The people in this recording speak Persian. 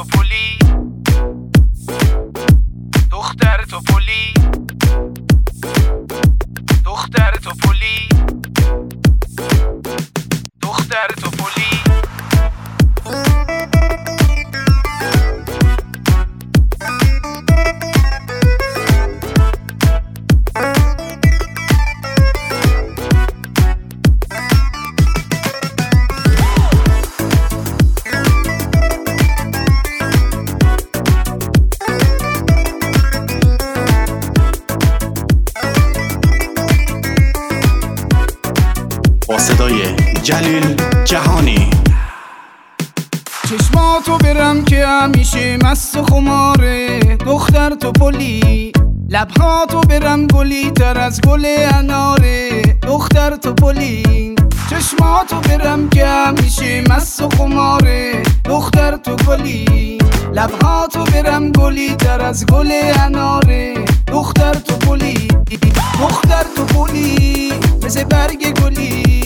توپلی، دختر توپلی، دختر توپلی، دختر توپلی. با صدای جلیل جهانی. چشماتو برم که همیشه مست و خماره، دختر توپلی. لبهاتو برم گلی تر از گل اناره، دختر توپلی. چشماتو برم که همیشه مست و خماره، دختر توپلی. لبهاتو برم گلی تر از گل اناره، دختر توپلی. دختر توپلی مثل برگ گلی،